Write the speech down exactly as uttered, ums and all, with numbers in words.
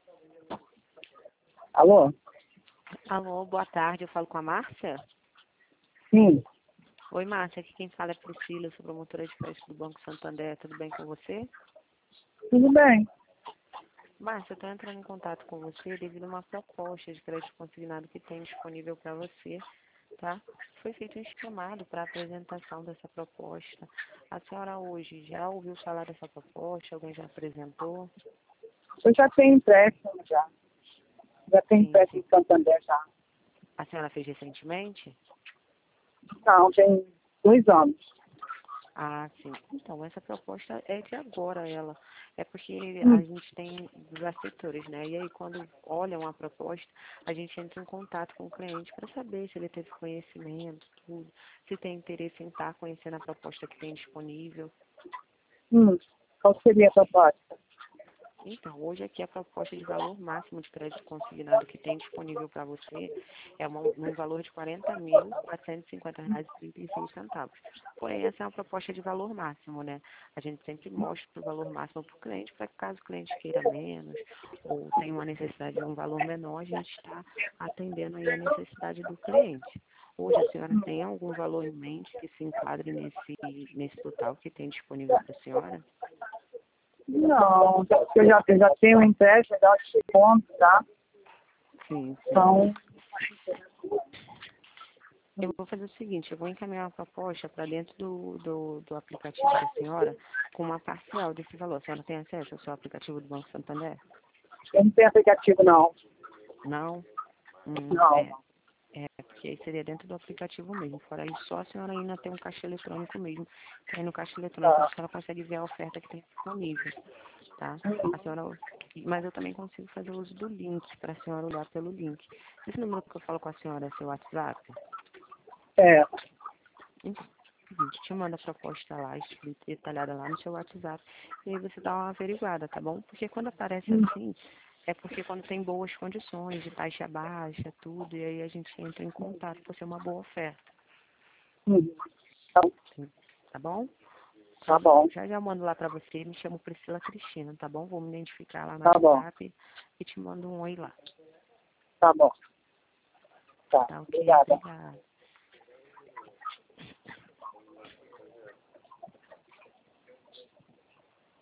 Alô? Alô, boa tarde, eu falo com a Márcia? Sim, Oi, Márcia, aqui quem fala é Priscila, eu sou promotora de crédito do Banco Santander, tudo bem com você? tudo bem. Márcia, eu estou entrando em contato com você devido a uma proposta de crédito consignado que tem disponível para você, tá? Foi feito um chamado para a apresentação dessa proposta. A senhora hoje já ouviu falar dessa proposta? Alguém já apresentou? Eu já tenho empréstimo já. Já tenho Sim, empréstimo sim. em Santander já. A senhora fez recentemente? Não, tem dois anos. Ah, sim. Então, essa proposta é de agora, ela. É porque a Hum, gente tem vários setores, né? E aí, quando olham a proposta, a gente entra em contato com o cliente para saber se ele teve conhecimento, tudo, se tem interesse em estar conhecendo a proposta que tem disponível. hum. Qual seria a proposta? Então, hoje aqui a proposta de valor máximo de crédito consignado que tem disponível para você é uma, num valor de quarenta mil, quatrocentos e cinquenta reais e trinta e seis centavos. Porém, essa é uma proposta de valor máximo, né? A gente sempre mostra o valor máximo para o cliente, para que caso o cliente queira menos ou tenha uma necessidade de um valor menor, a gente está atendendo aí a necessidade do cliente. Hoje a senhora tem algum valor em mente que se enquadre nesse, nesse total que tem disponível para a senhora? Não, eu já, eu já tenho um empréstimo, já te conto, tá? Sim, sim. Então, Eu vou fazer o seguinte, eu vou encaminhar uma proposta para dentro do, do, do aplicativo da senhora com uma parcial desse valor. A senhora tem acesso ao seu aplicativo do Banco Santander? eu não tenho aplicativo não. Não? Hum, Não. é, é, porque aí seria dentro do aplicativo mesmo. Fora isso, só a senhora ainda tem um caixa eletrônico mesmo. Que aí no caixa eletrônico a Tá. senhora consegue ver a oferta que tem disponível, tá? A senhora, mas eu também consigo fazer uso do link, para a senhora olhar pelo link. Esse número que eu falo com a senhora é seu WhatsApp? É. Então, seguinte, te manda a proposta lá, escrita, detalhada lá no seu WhatsApp, e aí você dá uma averiguada, tá bom? Porque quando aparece Hum, assim, é porque quando tem boas condições, de taxa baixa, tudo, e aí a gente entra em contato por ser uma boa oferta, hum. Então, sim, tá bom? tá bom, Já já mando lá pra você, me chamo Priscila Cristina, tá bom? Vou me identificar lá no tá bom, WhatsApp e te mando um oi lá. tá bom. Tá. Tá ok? Obrigada. Obrigada.